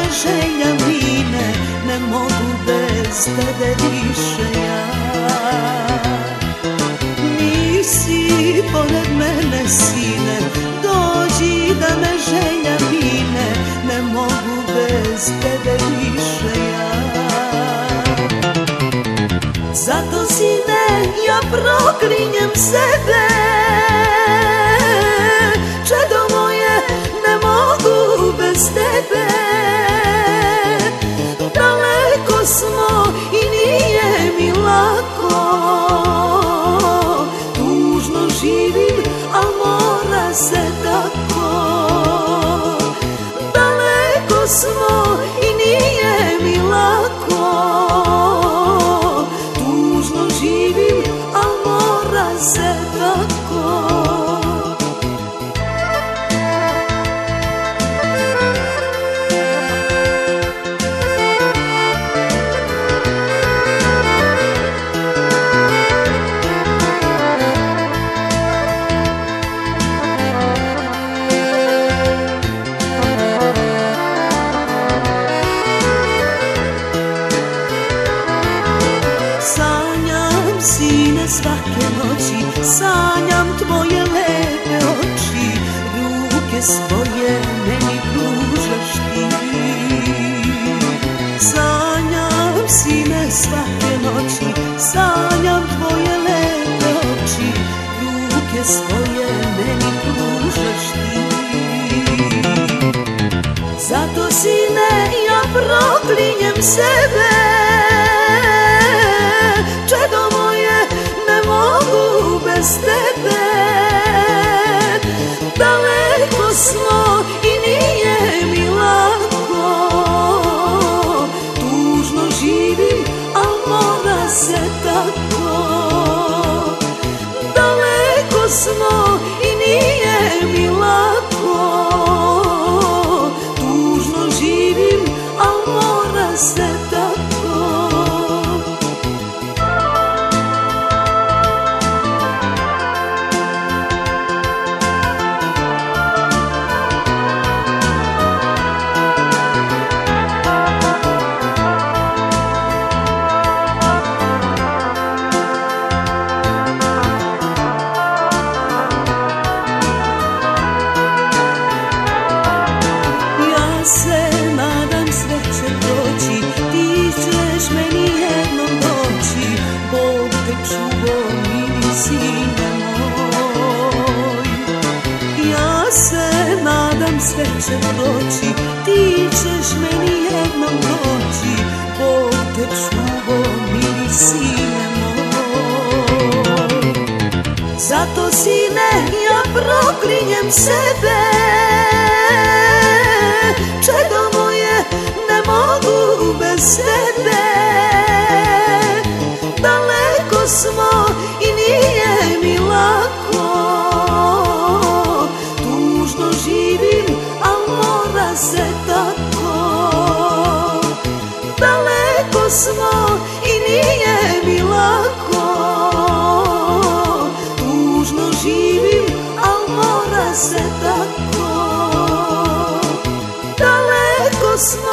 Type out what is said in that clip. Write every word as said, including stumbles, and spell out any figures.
želja mine, ne mogu bez tebe više ja. Nisi pored mene sine, dođi da me želja mine, ne mogu bez tebe više ja. Zato sine ja proklinjem sebe, čedo moje ne mogu bez tebe. Daleko smo i nije mi lako, tužno živim, al mora se tako. Daleko smo i nije mi lako, tužno živim, al mora se tako. Sine svake noći, sanjam tvoje lepe oči, ruke svoje meni pružaš ti. Sanjam sine svake noći, sanjam tvoje lepe oči, ruke svoje meni pružaš ti. Zato sine ja proklinjem sebe, čedo moje ne mogu bez tebe. Daleko smo i nije mi lako, tužno živim, al mora se tako. Daleko smo i nije mi lako, tužno živim, al mora se tako. Sve će proći, ti ćeš meni jednom doći, Bog te čuvo, mili sine moj. Zato sine ja proklinjem sebe, čedo moje ne mogu bez tebe. Daleko smo i nije mi lako, tužno živim, al mora se tako. Daleko smo i nije mi lako, tužno živim, al mora se tako. Daleko smo